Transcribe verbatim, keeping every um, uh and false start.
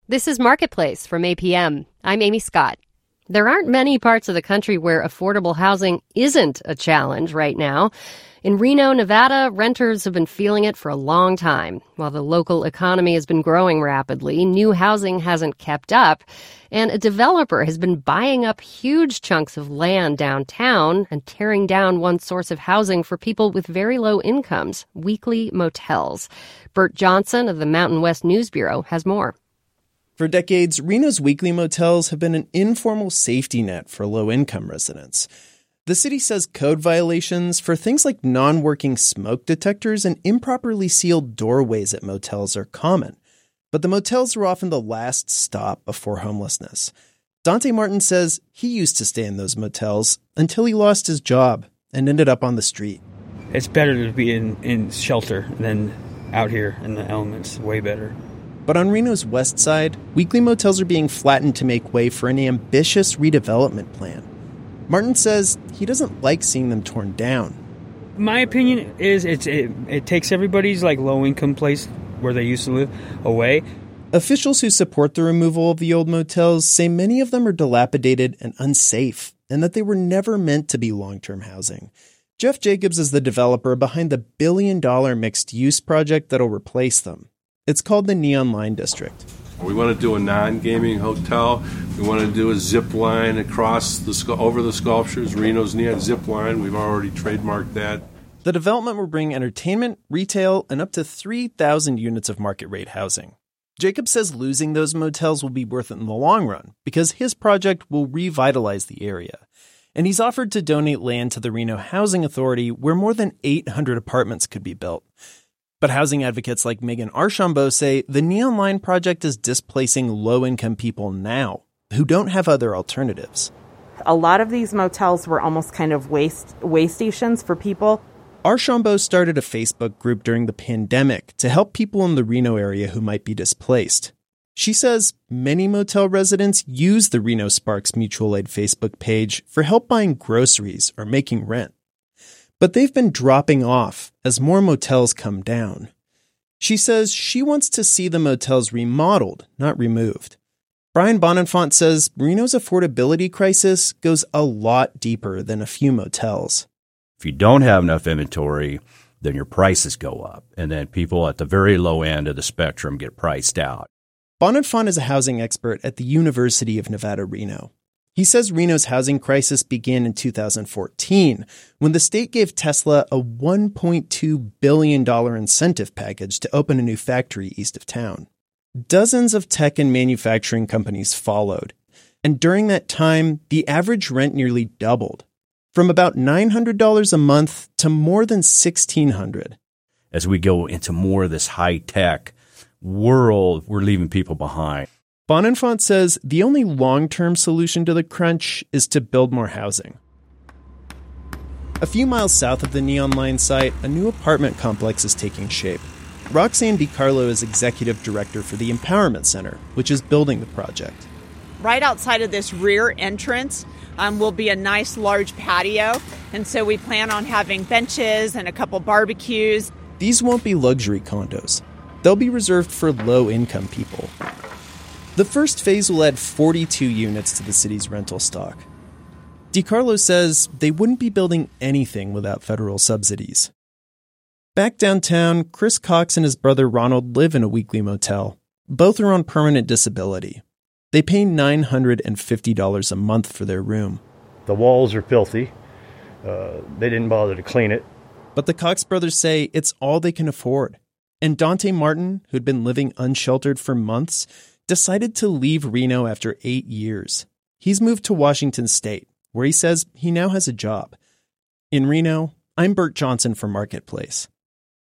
This is Marketplace from A P M. I'm Amy Scott. There aren't many parts of the country where affordable housing isn't a challenge right now. In Reno, Nevada, renters have been feeling it for a long time. While the local economy has been growing rapidly, new housing hasn't kept up, and a developer has been buying up huge chunks of land downtown and tearing down one source of housing for people with very low incomes, weekly motels. Bert Johnson of the Mountain West News Bureau has more. For decades, Reno's weekly motels have been an informal safety net for low-income residents. The city says code violations for things like non-working smoke detectors and improperly sealed doorways at motels are common. But the motels are often the last stop before homelessness. Dante Martin says he used to stay in those motels until he lost his job and ended up on the street. It's better to be in, in shelter than out here in the elements. Way better. But on Reno's west side, weekly motels are being flattened to make way for an ambitious redevelopment plan. Martin says he doesn't like seeing them torn down. My opinion is it's, it, it takes everybody's like low-income place where they used to live away. Officials who support the removal of the old motels say many of them are dilapidated and unsafe, and that they were never meant to be long-term housing. Jeff Jacobs is the developer behind the billion-dollar mixed-use project that'll replace them. It's called the Neon Line District. We want to do a non-gaming hotel. We want to do a zip line across the over the sculptures. Reno's Neon Zip Line. We've already trademarked that. The development will bring entertainment, retail, and up to three thousand units of market-rate housing. Jacob says losing those motels will be worth it in the long run because his project will revitalize the area. And he's offered to donate land to the Reno Housing Authority where more than eight hundred apartments could be built. But housing advocates like Megan Archambault say the Neon Line project is displacing low-income people now who don't have other alternatives. A lot of these motels were almost kind of waste way stations for people. Archambault started a Facebook group during the pandemic to help people in the Reno area who might be displaced. She says many motel residents use the Reno Sparks Mutual Aid Facebook page for help buying groceries or making rent. But they've been dropping off as more motels come down. She says she wants to see the motels remodeled, not removed. Brian Bonenfant says Reno's affordability crisis goes a lot deeper than a few motels. If you don't have enough inventory, then your prices go up, and then people at the very low end of the spectrum get priced out. Bonenfant is a housing expert at the University of Nevada, Reno. He says Reno's housing crisis began in two thousand fourteen, when the state gave Tesla a one point two billion dollars incentive package to open a new factory east of town. Dozens of tech and manufacturing companies followed, and during that time, the average rent nearly doubled, from about nine hundred dollars a month to more than sixteen hundred dollars. As we go into more of this high-tech world, we're leaving people behind. Bonenfant says the only long-term solution to the crunch is to build more housing. A few miles south of the Neon Line site, a new apartment complex is taking shape. Roxanne DiCarlo is executive director for the Empowerment Center, which is building the project. Right outside of this rear entrance um, will be a nice large patio, and so we plan on having benches and a couple barbecues. These won't be luxury condos. They'll be reserved for low-income people. The first phase will add forty-two units to the city's rental stock. DiCarlo says they wouldn't be building anything without federal subsidies. Back downtown, Chris Cox and his brother Ronald live in a weekly motel. Both are on permanent disability. They pay nine hundred fifty dollars a month for their room. The walls are filthy. Uh, they didn't bother to clean it. But the Cox brothers say it's all they can afford. And Dante Martin, who'd been living unsheltered for months, decided to leave Reno after eight years. He's moved to Washington State, where he says he now has a job. In Reno, I'm Bert Johnson for Marketplace.